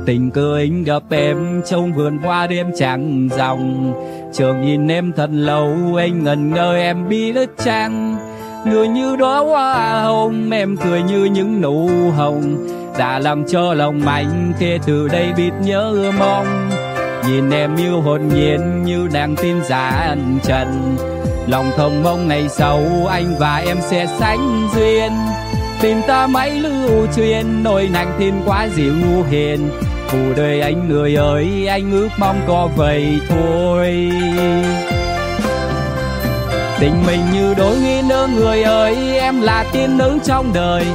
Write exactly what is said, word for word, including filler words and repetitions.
Tình cờ anh gặp em trong vườn hoa đêm trăng ròng, trường nhìn em thật lâu anh ngẩn ngơ em bi lướt trăng. Người như đóa hoa hồng, em cười như những nụ hồng, đã làm cho lòng anh kể từ đây biết nhớ mong. Nhìn em như hồn nhiên như nàng tin giản trần, lòng thầm mong ngày sau anh và em sẽ sánh duyên. Tình ta mãi lưu truyền nỗi nàng thiên quá dịu hiền, cuộc đời anh người ơi anh ước mong có vậy thôi. Tình mình như đôi nghi nữ người ơi, em là tiên nữ trong đời,